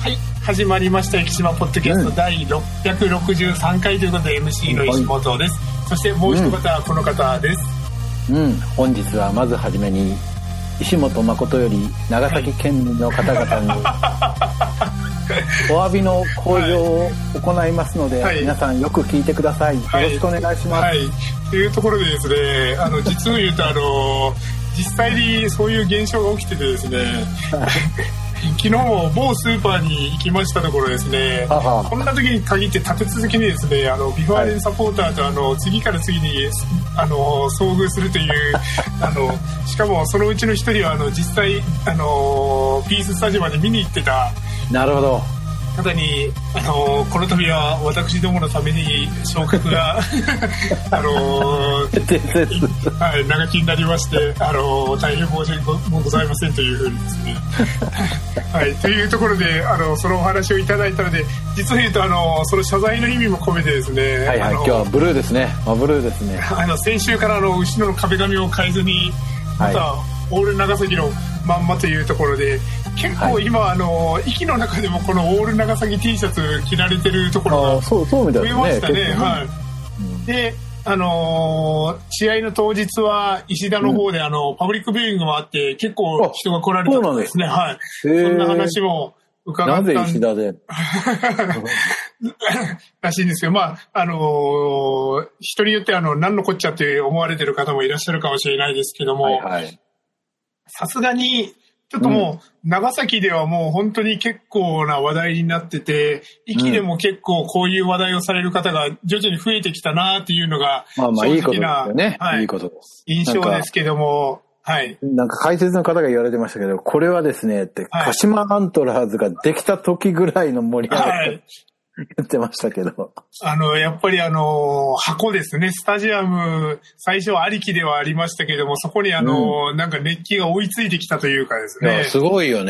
はい、始まりました生島ポッドキャスト第663回ということで MC の石本です。そしてもう一方はこの方です。 本日はまずはじめに石本誠より長崎県民の方々にお詫びの向上を行いますので、皆さんよく聞いてください。よろしくお願いします。 というところでですね、実を言うと実際にそういう現象が起きててですね昨日も某スーパーに行きましたところですね、こんな時に限って立て続けにですねビファーレンサポーターと次から次に遭遇するというしかもそのうちの一人は実際ピーススタジオまで見に行ってたなるほど方にこの度は私どものために昇格が長きになりまして大変申し訳ございませんというふうにですねというところでそのお話をいただいたので、実を言うとその謝罪の意味も込めてですね、 今日はブルーですね、ブルーですね。 先週から後ろの壁紙を変えずにまた、オール長崎のまんまというところで、結構今息の中でもこのオール長崎 T シャツ着られてるところが増えましたね。で試合の当日は石田の方でパブリックビューイングもあって結構人が来られたんですね。そんな話も伺った。 なぜ石田でらしいんですけど、人によって何のこっちゃって思われてる方もいらっしゃるかもしれないですけども、さすがにちょっともう長崎ではもう本当に結構な話題になってて、壱岐でも結構こういう話題をされる方が徐々に増えてきたなっていうのが正直な印象ですけども、 なんか解説の方が言われてましたけど、これはですねって鹿島アントラーズができた時ぐらいの盛り上がり言ってましたけど、 やっぱり箱ですね、スタジアム最初ありきではありましたけども、そこになんか熱気が追いついてきたというかですね、 すごいよね。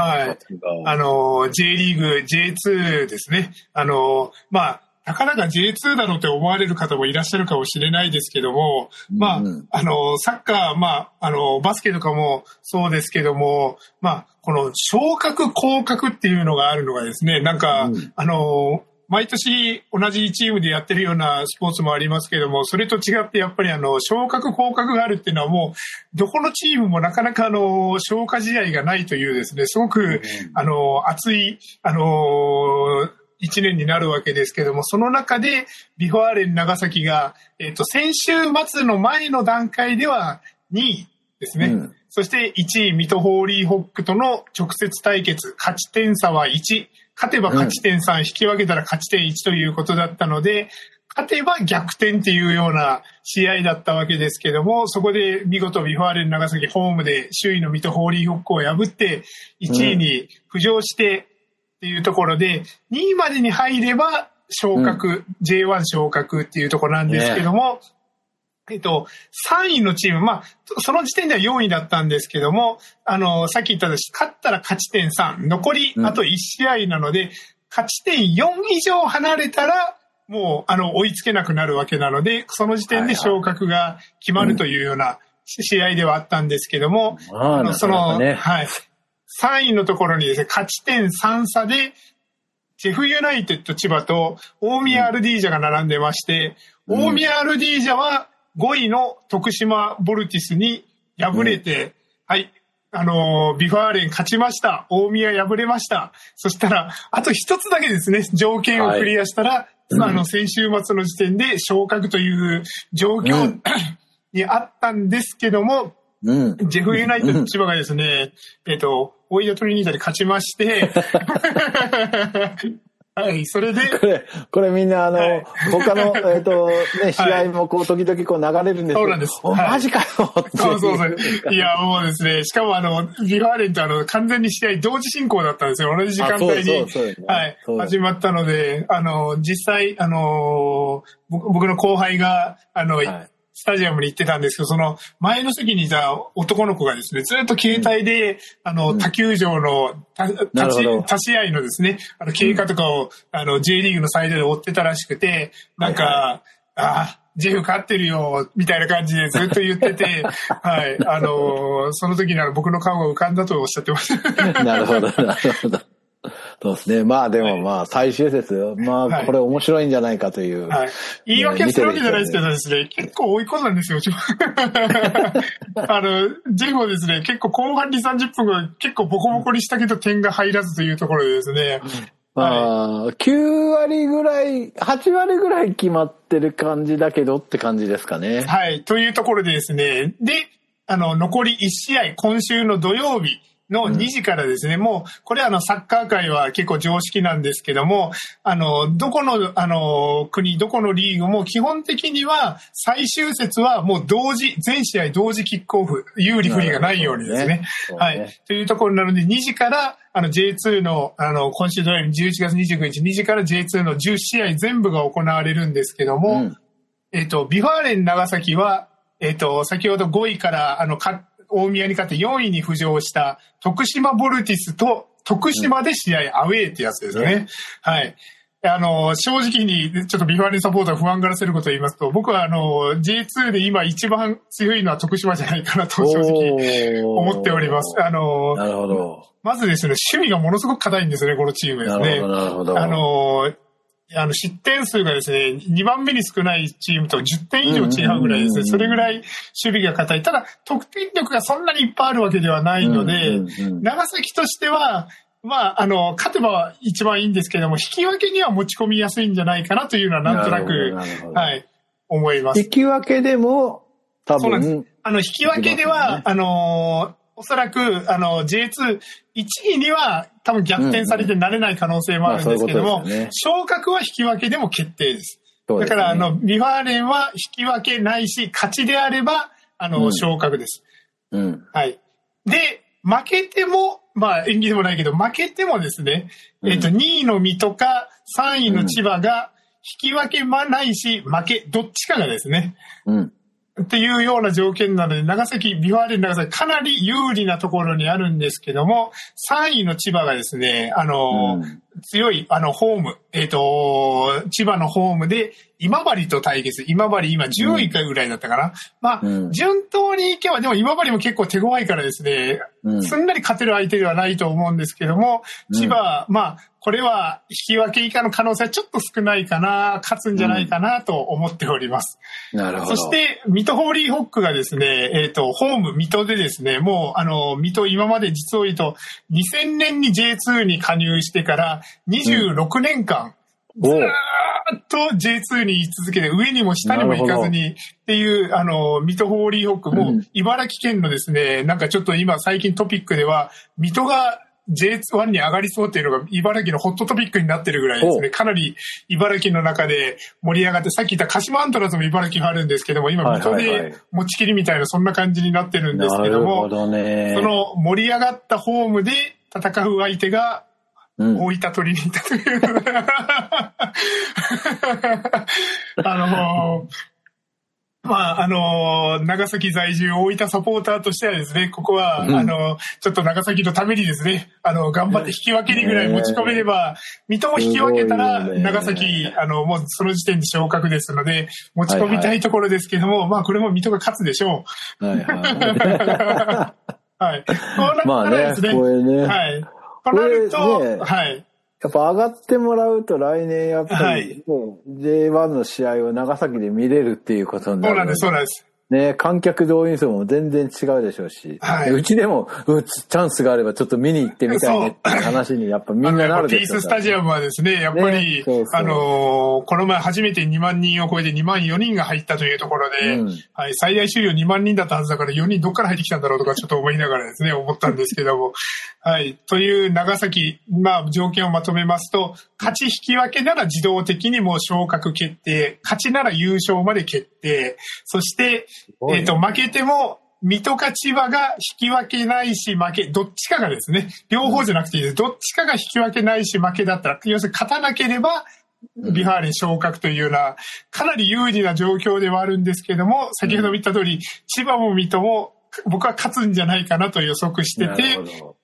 J リーグ J2 ですね、たかだか J2 だろうって思われる方もいらっしゃるかもしれないですけども、サッカー、バスケとかもそうですけども、この昇格降格っていうのがあるのがですね、なんか、毎年同じチームでやってるようなスポーツもありますけども、それと違ってやっぱり昇格降格があるっていうのはもう、どこのチームもなかなか消化試合がないというですね、すごく、熱い、一年になるわけですけども、その中でビファーレン長崎が、先週末の前の段階では2位ですね。そして1位水戸ホーリーホックとの直接対決、勝ち点差は1、勝てば勝ち点3、引き分けたら勝ち点1ということだったので、勝てば逆転っていうような試合だったわけですけども、そこで見事ビファーレン長崎ホームで首位の水戸ホーリーホックを破って1位に浮上して、っていうところで、2位までに入れば昇格、J1 昇格っていうところなんですけども、3位のチーム、その時点では4位だったんですけども、さっき言ったように、勝ったら勝ち点3、残りあと1試合なので、勝ち点4以上離れたら、もう、追いつけなくなるわけなので、その時点で昇格が決まるというような試合ではあったんですけども、3位のところにですね、勝ち点3差で、ジェフユナイテッド千葉と大宮アルディージャが並んでまして、大宮アルディージャは5位の徳島ボルティスに敗れて、ビファーレン勝ちました。大宮敗れました。そしたら、あと一つだけですね、条件をクリアしたら、先週末の時点で昇格という状況にあったんですけども、ジェフユナイテッド千葉がですね、大井戸トリニータで勝ちまして、それで。 これみんな他の、試合もこう、時々こう流れるんですけど。 そうなんです。 マジかよそう。いや、もうですね、しかもビファーレンと完全に試合同時進行だったんですよ。同じ時間帯に。始まったので、実際、僕の後輩が、スタジアムに行ってたんですけど、その前の席にいた男の子がですね、ずっと携帯で、他球場の他試合のですね、経過とかを、J リーグのサイドで追ってたらしくて、なんか、ジェフ勝ってるよ、みたいな感じでずっと言ってて、その時に僕の顔が浮かんだとおっしゃってました。 なるほど。 そうですね。まあでもまあ最終節、まあこれ面白いんじゃないかという。 はい。言い訳するわけじゃないですけどですね、結構追い込んだんですよ。ジェフをですね、結構後半2、30分が結構ボコボコにしたけど点が入らずというところでですね。 9割ぐらい、8割ぐらい決まってる感じだけどって感じですかね。 はい。というところでですね、で、残り1試合、今週の土曜日の2時からですね、もう、これサッカー界は結構常識なんですけども、どこの、国、どこのリーグも基本的には最終節はもう全試合同時キックオフ、有利不利がないようにですね。はい。というところなので、2時から、J2 の、今週土曜日11月29日、2時から J2 の10試合全部が行われるんですけども、ビファーレン長崎は、先ほど5位から、大宮に勝って4位に浮上した徳島ボルティスと徳島で試合アウェーってやつですよね。はい。正直にちょっとビファーレンサポーター不安がらせることを言いますと、僕はJ2 で今一番強いのは徳島じゃないかなと正直思っております。 なるほど。 まずですね、守備がものすごく硬いんですよね、このチームですね。 なるほど。 失点数がですね、2番目に少ないチームと10点以上違うぐらいですね。それぐらい守備が硬い。ただ、得点力がそんなにいっぱいあるわけではないので、長崎としては、まあ、勝てば一番いいんですけども、引き分けには持ち込みやすいんじゃないかなというのはなんとなく、はい、思います。 引き分けでも、多分。そうなんです。 引き分けでは、おそらく、J2、1位には多分逆転されてなれない可能性もあるんですけども、昇格は引き分けでも決定です。だから、ビファーレンは引き分けないし、勝ちであれば、昇格です。はい。で、負けても、まあ、縁起でもないけど、負けてもですね、2位の水戸か3位の千葉が引き分けはないし、負け、どっちかがですね、っていうような条件なので、ビファーレン長崎かなり有利なところにあるんですけども、3位の千葉がですね、強い、ホーム、千葉のホームで、今治と対決。今治今10位ぐらいだったかな。まあ、順当にいけば、でも今治も結構手強いからですね、すんなり勝てる相手ではないと思うんですけども、千葉、まあ、これは引き分け以下の可能性はちょっと少ないかな、勝つんじゃないかなと思っております。 なるほど。 そして、水戸ホーリーホックがですね、ホーム水戸でですね、もう水戸今まで実を言うと、2000年に J2 に加入してから26年間、ずーっと J2 に居続けて、上にも下にも行かずにっていう、水戸ホーリーホックも、茨城県のですね、なんかちょっと今最近トピックでは、水戸がJ1 に上がりそうっていうのが茨城のホットトピックになってるぐらいですね。かなり茨城の中で盛り上がって、さっき言った鹿島アントラーズも茨城があるんですけども、今水戸で持ちきりみたいなそんな感じになってるんですけども、その盛り上がったホームで戦う相手が、大分取りに行ったというまあ、長崎在住大分サポーターとしてはですね、ここは、ちょっと長崎のためにですね、頑張って引き分けにぐらい持ち込めれば、水戸も引き分けたら、長崎、もうその時点で昇格ですので、持ち込みたいところですけども、まあ、これも水戸が勝つでしょう。はい。 まあね、これね。 はい。となると、はい。 やっぱ上がってもらうと来年やっぱり、J1 の試合を長崎で見れるっていうことになる。 そうなんです、そうなんです。 ね、観客動員数も全然違うでしょうし、うちでもチャンスがあればちょっと見に行ってみたいねっていう話にやっぱみんななるでしょう。 ピーススタジアムはですね、やっぱり、この前初めて2万人を超えて2万4人が入ったというところで、はい、最大収容2万人だったはずだから4人どっから入ってきたんだろうとかちょっと思いながらですね、思ったんですけども、はい、という長崎、まあ条件をまとめますと、勝ち引き分けなら自動的にもう昇格決定、勝ちなら優勝まで決定、そして、負けても、水戸か千葉が引き分けないし負け、どっちかがですね、両方じゃなくていいです。どっちかが引き分けないし負けだったら、要するに勝たなければ、ビファーレン昇格というような、かなり有利な状況ではあるんですけども、先ほど言った通り、千葉も水戸も、僕は勝つんじゃないかなと予測してて、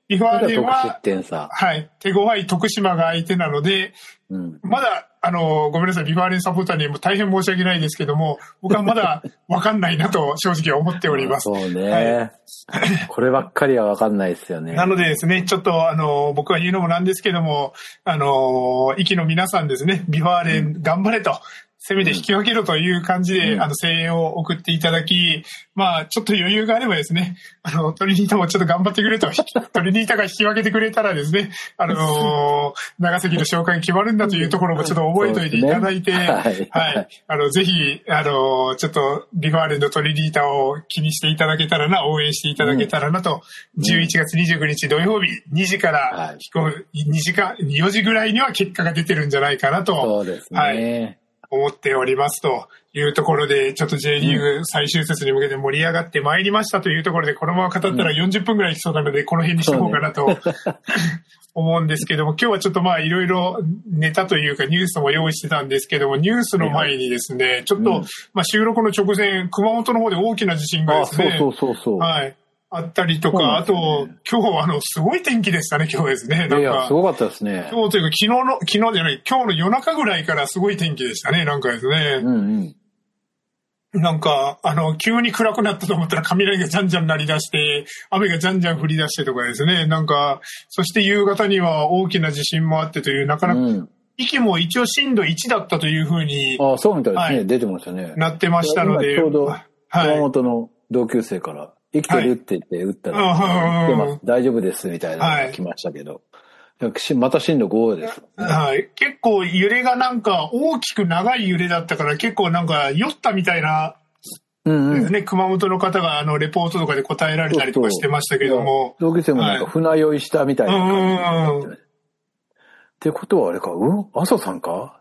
ビファーレンは、 はい、 手強い徳島が相手なので、まだ、ごめんなさい、ビファーレンサポーターにも大変申し訳ないですけども、僕はまだわかんないなと正直思っております。 そうね。はい、こればっかりはわかんないですよね。 なのでですね、ちょっと僕は言うのもなんですけども、息の皆さんですね、ビファーレン頑張れと。せめて引き分けろという感じで、声援を送っていただき、まあ、ちょっと余裕があればですね、トリニータもちょっと頑張ってくれと、トリニータが引き分けてくれたらですね、長崎の紹介決まるんだというところもちょっと覚えておいていただいて、ね、はい。ぜひ、ちょっと、ビファーレンのトリニータを気にしていただけたらな、応援していただけたらなと、11月29日土曜日2時から、2時間、4時ぐらいには結果が出てるんじゃないかなと。 そうですね。はい。 思っておりますというところで、ちょっと J リーグ最終節に向けて盛り上がってまいりましたというところで、このまま語ったら40分くらいいきそうなので、この辺にしとこうかなと思うんですけども、今日はちょっとまあいろいろネタというかニュースも用意してたんですけども、ニュースの前にですね、ちょっとまあ収録の直前、熊本の方で大きな地震がですね、はい。あったりとか、あと、今日すごい天気でしたね、今日ですね。 いや、すごかったですね。 今日というか、昨日じゃない、今日の夜中ぐらいからすごい天気でしたね、なんかですね。なんか、急に暗くなったと思ったら雷がじゃんじゃん鳴り出して、雨がじゃんじゃん降り出してとかですね。なんか、そして夕方には大きな地震もあってという、なかなか、息も一応震度1だったというふうに。 ああ、そうみたいですね。出てましたね。 なってましたので。 ちょうど、熊本の同級生から、生きてるって言って打ったら、大丈夫ですみたいなのが来ましたけど、また震度5です、 ね。はい。結構揺れがなんか大きく長い揺れだったから結構なんか酔ったみたいな、ですね、熊本の方がレポートとかで答えられたりとかしてましたけども。 同級生もなんか船酔いしたみたいな感じで。ってことはあれか、阿蘇さんか？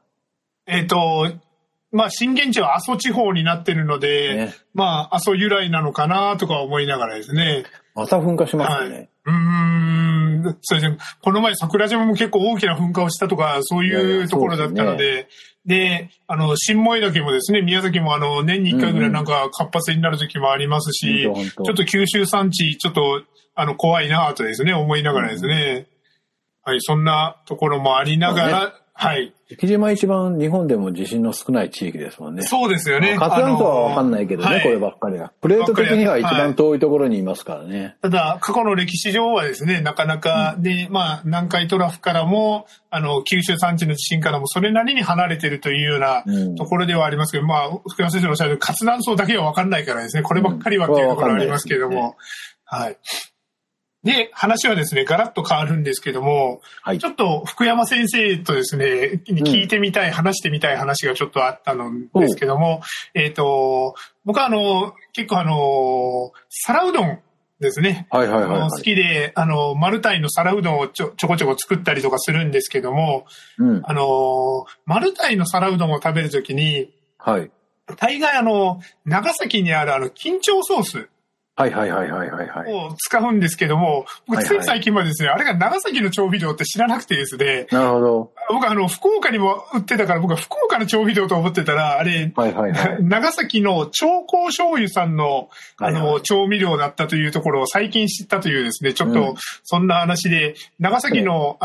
まあ、震源地は阿蘇地方になってるので、ね、まあ、阿蘇由来なのかなとか思いながらですね。 また噴火しますね。 そうですね。この前桜島も結構大きな噴火をしたとか、そういうところだったので、で、新燃岳もですね、宮崎も年に1回ぐらいなんか活発になる時もありますし、ちょっと九州山地、ちょっと、怖いなとですね、思いながらですね。はい、そんなところもありながら、はい。 生島一番日本でも地震の少ない地域ですもんね。 そうですよね。 活断層はわかんないけどね、こればっかりは。プレート的には一番遠いところにいますからね。 ただ、過去の歴史上はですね、なかなか、で、まあ、南海トラフからも、九州山地の地震からもそれなりに離れてるというようなところではありますけど、まあ、福山先生のおっしゃる活断層だけはわかんないからですね、こればっかりはっていうところがありますけれども、はい。で、話はですね、ガラッと変わるんですけども、はい、ちょっと福山先生とですね、聞いてみたい、話してみたい話がちょっとあったのですけども、僕は結構皿うどんですね。好きで、マルタイの皿うどんをちょこちょこ作ったりとかするんですけども、マルタイの皿うどんを食べるときに、はい。大概長崎にある緊張ソース、を使うんですけども、僕つい最近までですね、あれが長崎の調味料って知らなくてですね。 なるほど。 僕福岡にも売ってたから僕は福岡の調味料と思ってたら、あれ、長崎の長江醤油さんの、調味料だったというところを最近知ったというですね、ちょっとそんな話で、長崎の、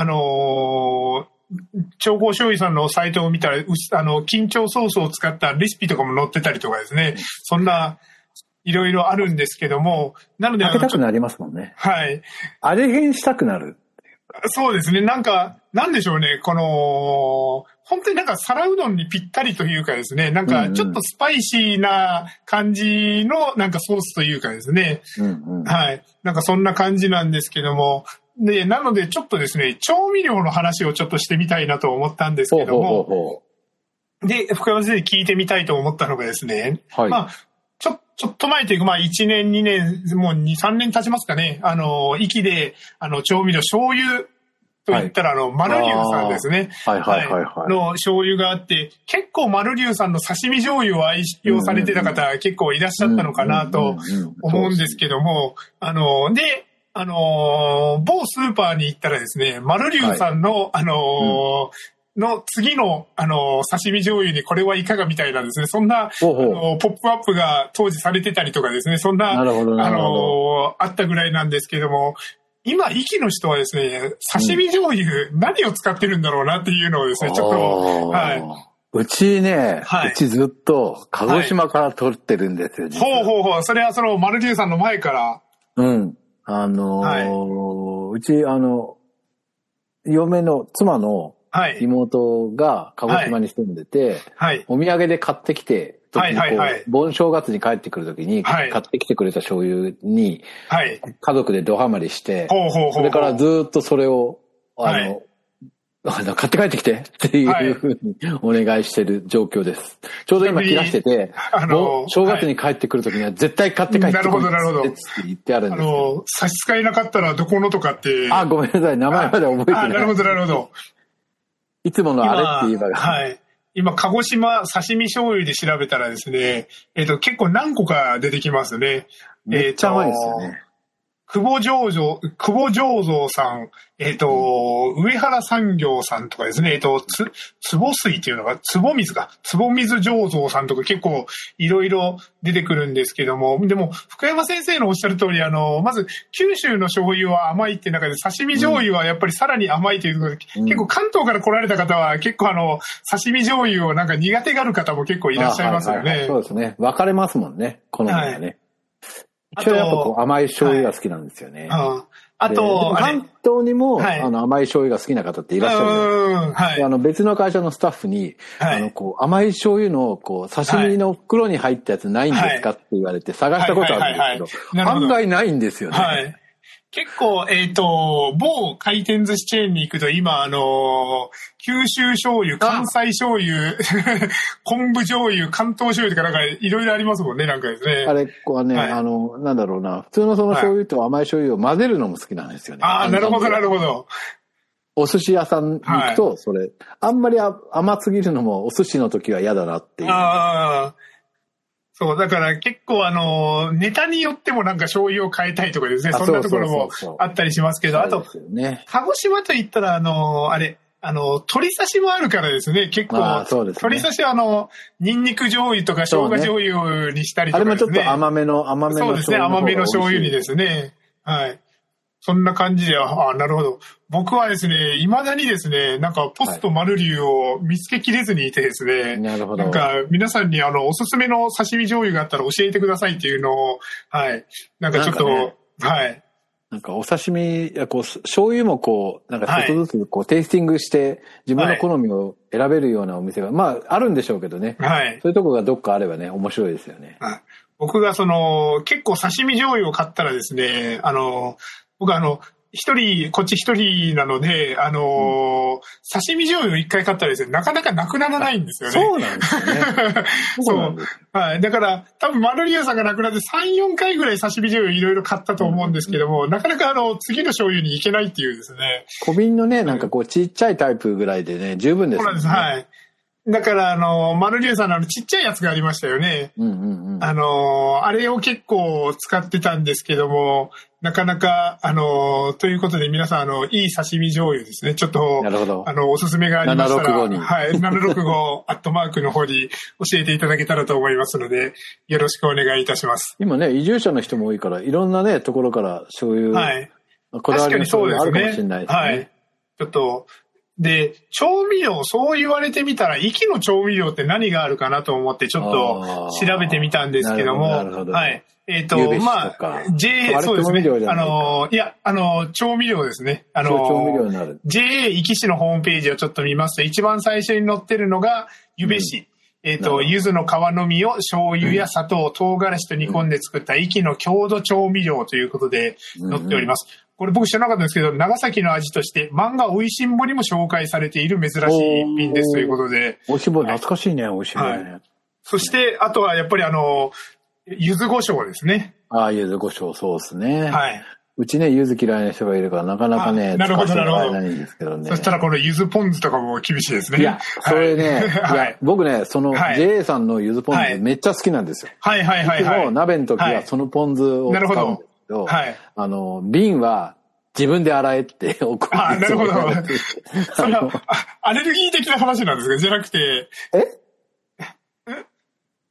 長江醤油さんのサイトを見たら、緊張ソースを使ったレシピとかも載ってたりとかですね、そんないろいろあるんですけども、なので。 開けたくなりますもんね。 はい。 味変したくなる。 そうですね。なんでしょうね。本当になんか皿うどんにぴったりというかですね、なんかちょっとスパイシーな感じのなんかソースというかですね。はい。なんかそんな感じなんですけども、で、なのでちょっとですね、調味料の話をちょっとしてみたいなと思ったんですけども、で、福山先生に聞いてみたいと思ったのがですね、はい。まあちょっと前というか、まあ、1年、2年、もう2、3年経ちますかね。息で、調味料、醤油と言ったら、マルリュウさんですね。の醤油があって、結構マルリュウさんの刺身醤油を愛用されてた方、結構いらっしゃったのかなと思うんですけども、で、某スーパーに行ったらですね、マルリュウさんの、の次の、刺身醤油にこれはいかがみたいなですね、そんな、ポップアップが当時されてたりとかですね、そんな、あったぐらいなんですけども、 今、壱岐の人はですね、刺身醤油、何を使ってるんだろうなっていうのをですね、ちょっと、はい。 うちね、うちずっと鹿児島から取ってるんですよ、 ほう。それはマルリュウさんの前から。 うん。うち、嫁の妻の妹が鹿児島に住んでて、お土産で買ってきて、盆正月に帰ってくるときに、買ってきてくれた醤油に、家族でドハマりして、それからずっとそれを、買って帰ってきてっていうふうにお願いしてる状況です。ちょうど今切らしてて、正月に帰ってくるときには絶対買って帰ってくるって言ってあるんです。 差し支えなかったらどこのとかって。 ごめんなさい。名前まで覚えてない。 なるほど。 いつものあれって言えば。 はい。今、鹿児島刺身醤油で調べたらですね、結構何個か出てきますね。 めっちゃ甘いですよね。 久保醸造さん、上原産業さんとかですね、壺水っていうのが、壺水醸造さんとか結構いろいろ出てくるんですけども、でも、福山先生のおっしゃる通り、まず、九州の醤油は甘いって中で、刺身醤油はやっぱりさらに甘いということで、結構関東から来られた方は、結構刺身醤油をなんか苦手がる方も結構いらっしゃいますよね。 そうですね。分かれますもんね、好みがね。やっぱ甘い醤油が好きなんですよね。 あと、 関東にも、甘い醤油が好きな方っていらっしゃるんです。別の会社のスタッフに、甘い醤油の、刺身の袋に入ったやつないんですかって言われて探したことあるんですけど、案外ないんですよね。 結構、某回転寿司チェーンに行くと今、九州醤油、関西醤油、昆布醤油、関東醤油とかなんかいろいろありますもんね、なんかですね。 あれ、なんだろうな、普通のその醤油と甘い醤油を混ぜるのも好きなんですよね。 なるほど。 お寿司屋さんに行くと、それ、あんまり甘すぎるのもお寿司の時は嫌だなっていう。 そう、だから結構ネタによってもなんか醤油を変えたいとかですね、そんなところもあったりしますけど、あと、鹿児島といったら鶏刺しもあるからですね、結構、鶏刺しはニンニク醤油とか生姜醤油にしたりとかですね。 あれもちょっと甘めのそうですね、甘めの醤油にですね。はい。そんな感じで、なるほど。僕はですね、未だにですね、なんかポストマルリュウを見つけきれずにいてですね、 なるほど。 なんか皆さんにおすすめの刺身醤油があったら教えてくださいっていうのを、はい。なんかちょっと、はい。 なんかお刺身、醤油もなんかちょっとずつテイスティングして自分の好みを選べるようなお店が、あるんでしょうけどね。はい。そういうとこがどっかあればね、面白いですよね。 はい。僕が結構刺身醤油を買ったらですね、僕こっち一人なので、刺身醤油を一回買ったらですね、なかなかなくならないんですよね。 そうなんですね。 そう。はい。だから、多分マルリュウさんが亡くなって3、4回ぐらい刺身醤油いろいろ買ったと思うんですけども、なかなか次の醤油に行けないっていうですね。 小瓶のね、なんかちっちゃいタイプぐらいでね、十分ですね。 そうなんです。はい。だから、マルリュウさんのちっちゃいやつがありましたよね。あれを結構使ってたんですけども、なかなか、ということで皆さん、いい刺身醤油ですね。ちょっと、 なるほど。 おすすめがありましたら、 765に。 はい、765@の方に教えていただけたらと思いますので、よろしくお願いいたします。 今ね、移住者の人も多いから、いろんなね、ところから醤油、 はい。 こだわりの醤油あるかもしれないですね。 はい。ちょっと、で、調味料、そう言われてみたら、壱岐の調味料って何があるかなと思ってちょっと調べてみたんですけども、 なるほど。 はい。そうですね。調味料ですね。 調味料になる。 JA 壱岐市のホームページをちょっと見ますと、一番最初に載ってるのが、ゆべし。柚子の皮の実を醤油や砂糖、唐辛子と煮込んで作った壱岐の郷土調味料ということで載っております。これ僕知らなかったんですけど、長崎の味として漫画おいしんぼにも紹介されている珍しい一品ですということで。 おいしんぼ、懐かしいね、おいしんぼね。 そして、あとはやっぱり柚子胡椒ですね。 柚子胡椒、そうですね。 はい。 うちね、柚子嫌いな人がいるから、なかなかね、 なるほど、なるほど。 ないんですけどね。 そしたらこの柚子ポン酢とかも厳しいですね。 いや、それね、僕ね、JA さんの柚子ポン酢めっちゃ好きなんですよ。 はい。 いつも鍋の時はそのポン酢を使うんですけど、瓶は自分で洗えって送るんですよ。 なるほど。それは、アレルギー的な話なんですかじゃなくて。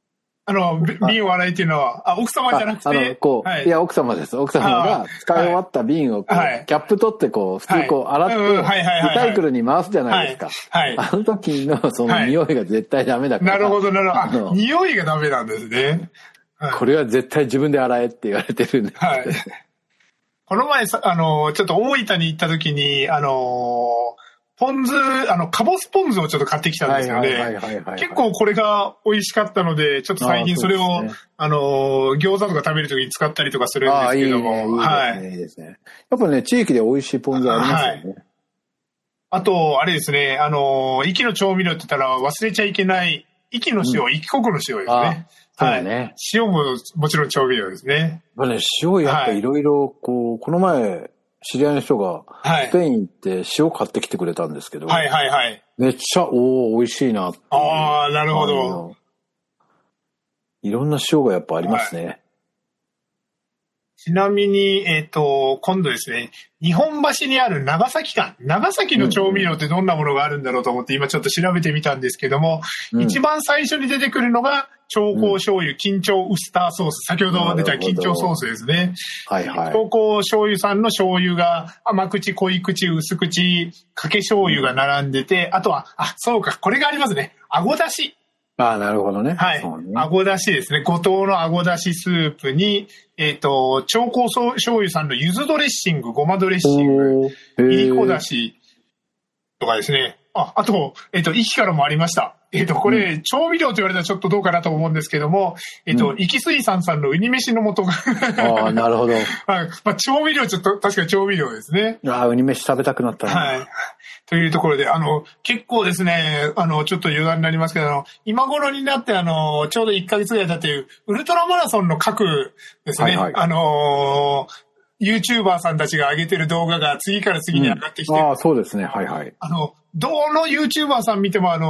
瓶を洗いっていうのは、奥様じゃなくて。 はい、いや、奥様です。奥様が使い終わった瓶をキャップ取って、普通洗って、リサイクルに回すじゃないですか。はい。あの時のその匂いが絶対ダメだから。 なるほど、なるほど。匂いがダメなんですね。 これは絶対自分で洗えって言われてるんで。はい。 この前、ちょっと大分に行った時に、ポン酢、カボスポン酢をちょっと買ってきたんですよね。結構これが美味しかったので、ちょっと最近それを、餃子とか食べる時に使ったりとかするんですけども。はい。いいですね。 やっぱね、地域で美味しいポン酢ありますよね。はい、 あと、あれですね、壱岐の調味料って言ったら忘れちゃいけない、壱岐の塩、壱岐国の塩ですね。はい。塩ももちろん調味料ですね。 塩やっぱいろいろ、この前、知り合いの人が、スペイン行って塩買ってきてくれたんですけど、はいはいはい。めっちゃ、美味しいなって。 ああ、なるほど。 いろんな塩がやっぱありますね。はい、 ちなみに、今度ですね、日本橋にある長崎の調味料ってどんなものがあるんだろうと思って今ちょっと調べてみたんですけども、一番最初に出てくるのが、長香醤油、金蝶ウスターソース。先ほど出た金蝶ソースですね。はいはい。長香醤油さんの醤油が甘口、濃い口、薄口、かけ醤油が並んでて、あとは、そうか、これがありますね。あごだし。 なるほどね。 はい。あごだしですね。五島のあごだしスープに、長香醤油さんの柚子ドレッシング、ごまドレッシング、いりこだしとかですね。あと、壱岐からもありました。これ、調味料と言われたらちょっとどうかなと思うんですけども、壱岐水産さんのウニ飯の素がなるほど。 調味料確かに調味料ですね。 ウニ飯食べたくなったな。はい。 というところで、結構ですね、ちょっと余談になりますけど、今頃になってちょうど1ヶ月ぐらい経っていう、ウルトラマラソンの各ですね、はいはい、YouTuber さんたちが上げてる動画が次から次に上がってきて、 そうですね、はいはい。 どの YouTuber さん見ても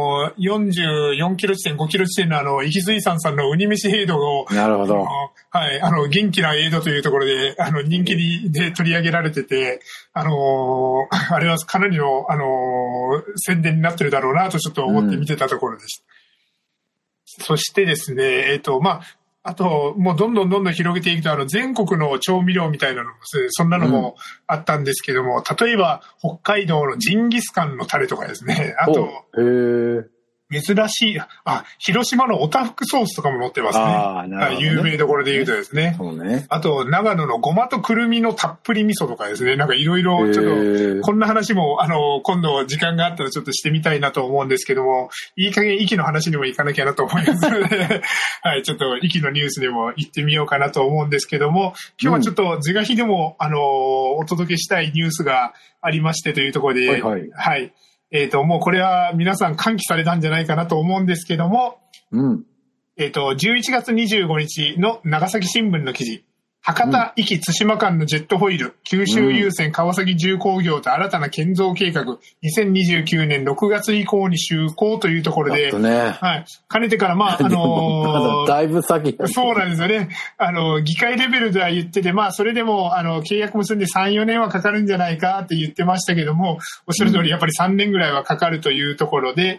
44キロ地点、5キロ地点の壱岐水産さんのウニ飯エイドを、 なるほど。 はい、元気なエイドというところで、人気で取り上げられてて、あれはかなりの、宣伝になってるだろうなとちょっと思って見てたところです。そしてですね、あと、もうどんどん広げていくと、全国の調味料みたいなのも、そんなのもあったんですけども、例えば、北海道のジンギスカンのタレとかですね、あと、珍しい、広島のおたふくソースとかも載ってますね。有名どころで言うとですね。あと、長野のごまとくるみのたっぷり味噌とかですね。なんかいろいろ、ちょっと、こんな話も、今度時間があったらちょっとしてみたいなと思うんですけども、いい加減、壱岐の話にも行かなきゃなと思いますので、はい、ちょっと壱岐のニュースでも行ってみようかなと思うんですけども、今日はちょっと是が非でも、お届けしたいニュースがありましてというところで、はい。もうこれは皆さん喚起されたんじゃないかなと思うんですけども、11月25日の長崎新聞の記事、博多、壱岐、対馬間のジェットホイール、九州郵船川崎重工業と新たな建造計画、2029年6月以降に就航というところで、はい。かねてから、 だいぶ先。 そうなんですよね。議会レベルでは言ってて、それでも、契約結んで3、4年はかかるんじゃないかって言ってましたけども、おっしゃる通り、やっぱり3年ぐらいはかかるというところで、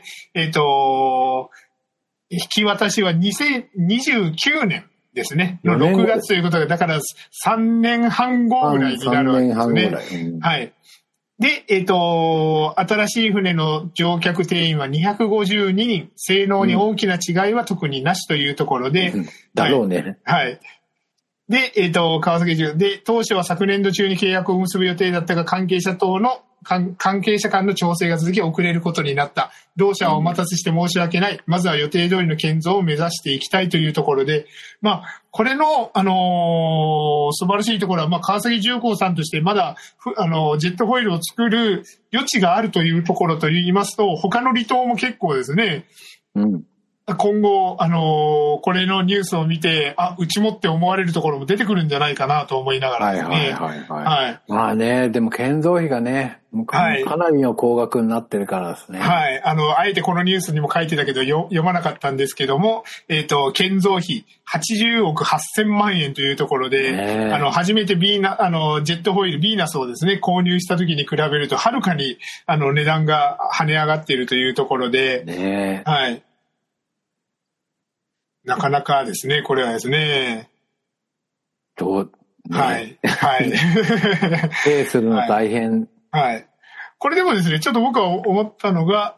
引き渡しは2029年。ですね。の6月ということで、だから3年半後ぐらいになるわけですね。はい。で、新しい船の乗客定員は252人、性能に大きな違いは特になしというところで。 だろうね。 はい。で、川崎中で、当初は昨年度中に契約を結ぶ予定だったが、関係者間の調整が続き遅れることになった。同社はお待たせして申し訳ない。まずは予定通りの建造を目指していきたいというところで、これの、素晴らしいところは、川崎重工さんとしてまだ、ジェットホイールを作る余地があるというところと言いますと、他の離島も結構ですね、今後、これのニュースを見て、うちもって思われるところも出てくるんじゃないかなと思いながらですね。 はい。でも建造費がね、かなりの高額になってるからですね。 はい。あえてこのニュースにも書いてたけど、読まなかったんですけども、建造費80億8000万円というところで、初めてジェットホイール、ビーナスをですね、購入した時に比べると、はるかに、値段が跳ね上がっているというところで、はい。 なかなかですね、これはですね。はい。はい。 経営するの大変。 はい。これでもですね、ちょっと僕は思ったのが、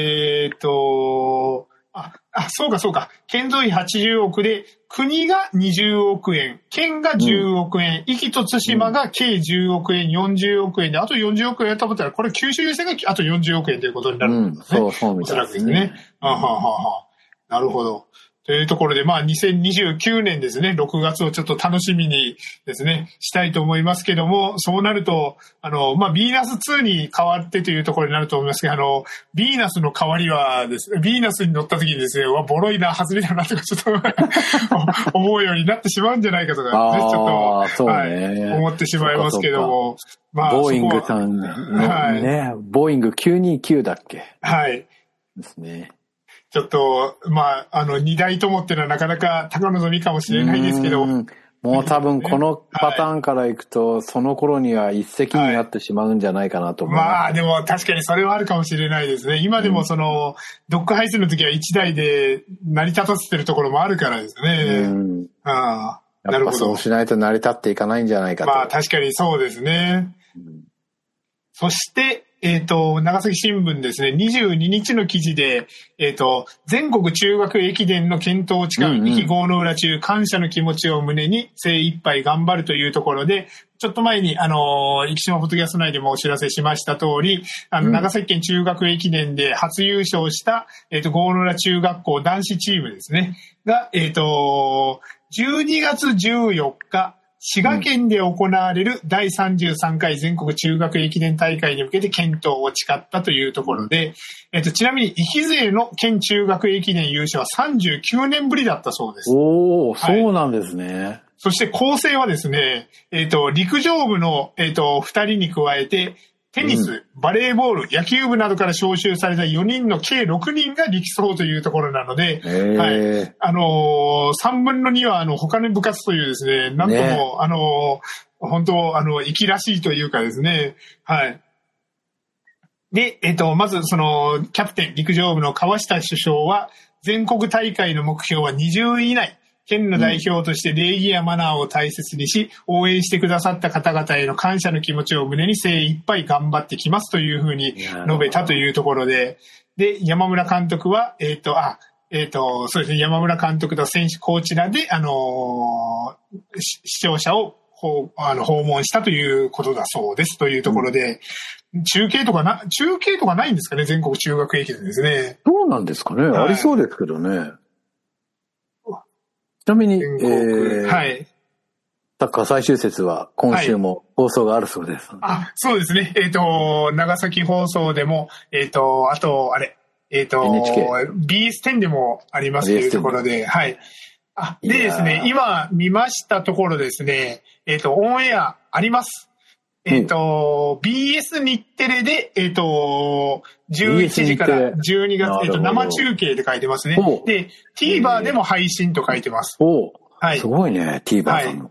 そうか。県造費80億で、国が20億円、県が10億円、壱岐と対馬が計10億円、40億円で、あと40億円やったことは、これ九州郵政があと40億円ということになるんですね。 そうみたいですね。おそらくですね。 なるほど。というところで、2029年ですね、6月をちょっと楽しみにですね、したいと思いますけども、そうなると、ビーナス2に変わってというところになると思いますけど、ビーナスの代わりはですね、ビーナスに乗った時にですね、ボロいな、外れだなとか、ちょっと思うようになってしまうんじゃないかとか、ね、ちょっと、はい、思ってしまいますけども。 ボーイングさんのね、ボーイング929だっけ？ はい。 ですね。 ちょっと、2台ともっていうのはなかなか高望みかもしれないですけど。もう多分このパターンからいくと、その頃には一石になってしまうんじゃないかなと思います。 でも確かにそれはあるかもしれないですね。今でもドック配線の時は1台で成り立たせてるところもあるからですね。 なるほど。そうしないと成り立っていかないんじゃないかと。 確かにそうですね。そして、長崎新聞ですね、22日の記事で、全国中学駅伝の検討期間、壱岐郷の浦中、感謝の気持ちを胸に精一杯頑張るというところで、ちょっと前に、生島フォトキャスト内でもお知らせしました通り、長崎県中学駅伝で初優勝した、郷の浦中学校男子チームですね、が、12月14日、滋賀県で行われる第33回全国中学駅伝大会に向けて検討を誓ったというところで、ちなみに壱岐勢の県中学駅伝優勝は39年ぶりだったそうです。 そうなんですね。 そして構成はですね、陸上部の、2人に加えて、テニス、バレーボール、野球部などから招集された4人の計6人が力走というところなので、はい。3分の2は他の部活というですね、なんとも、本当、粋らしいというかですね、はい。で、まずキャプテン、陸上部の川下主将は、全国大会の目標は20位以内。県の代表として礼儀やマナーを大切にし、応援してくださった方々への感謝の気持ちを胸に精一杯頑張ってきますというふうに述べたというところで、で、山村監督は、そうですね、山村監督と選手、コーチらで、視聴者を訪問したということだそうですというところで、中継とかないんですかね、全国中学駅伝ですね。 そうなんですかね、ありそうですけどね。ちなみに、はい。サッカー最終節は今週も放送があるそうです。 そうですね。長崎放送でも、あと、BS10 でもありますというところで、はい。でですね、今見ましたところですね、オンエアあります。BS 日テレで、11時から12月、生中継で書いてますね。で、TVer でも配信と書いてます。 はい。すごいね、TVer さんの。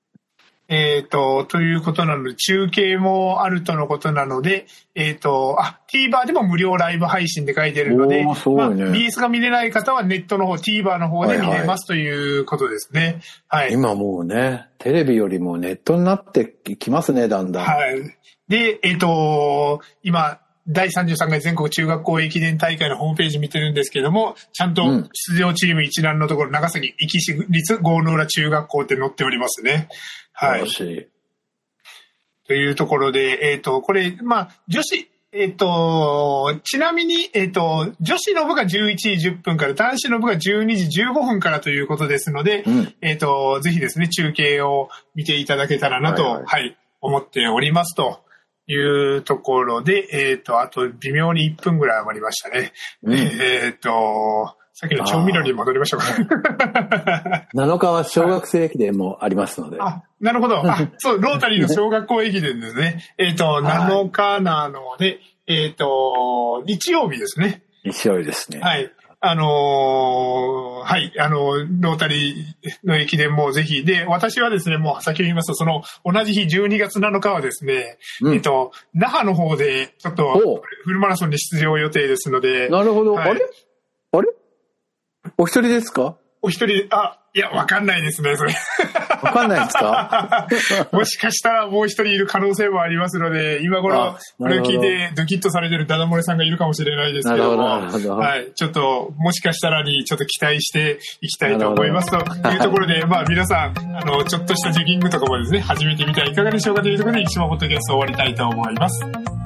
ということなので、中継もあるとのことなので、TVer でも無料ライブ配信で書いてるので、BS が見れない方はネットの方、TVer の方で見れますということですね。はい。 今もうね、テレビよりもネットになってきますね、だんだん。 はい。で、今、第33回全国中学校駅伝大会のホームページ見てるんですけども、ちゃんと出場チーム一覧のところ、長崎壱岐市立郷の浦中学校って載っておりますね。はい。というところで、これ、女子、ちなみに、女子の部が11時10分から男子の部が12時15分からということですので、ぜひですね、中継を見ていただけたらなと、はい、思っておりますというところで、あと微妙に1分ぐらい余りましたね。さっきの調味料に戻りましょうか。 7日は小学生駅伝もありますので。 なるほど。そう、ロータリーの小学校駅伝ですね。7日なので、日曜日ですね。 日曜日ですね。 はい。はい。ロータリーの駅伝もぜひ。で、私はですね、もう先ほど言いますと、同じ日12月7日はですね、那覇の方で、ちょっと、フルマラソンに出場予定ですので。 なるほど。はい、あれお一人ですか？ お一人、いや、わかんないですね、それ。 わかんないですかもしかしたらもう一人いる可能性もありますので、今頃、これを聞いてドキッとされてるダダ漏れさんがいるかもしれないですけども、はい、ちょっと、もしかしたらにちょっと期待していきたいと思いますというところで、まあ皆さん、ちょっとしたジョギングとかもですね、始めてみてはいかがでしょうかというところで、一番ポッドキャスト終わりたいと思います。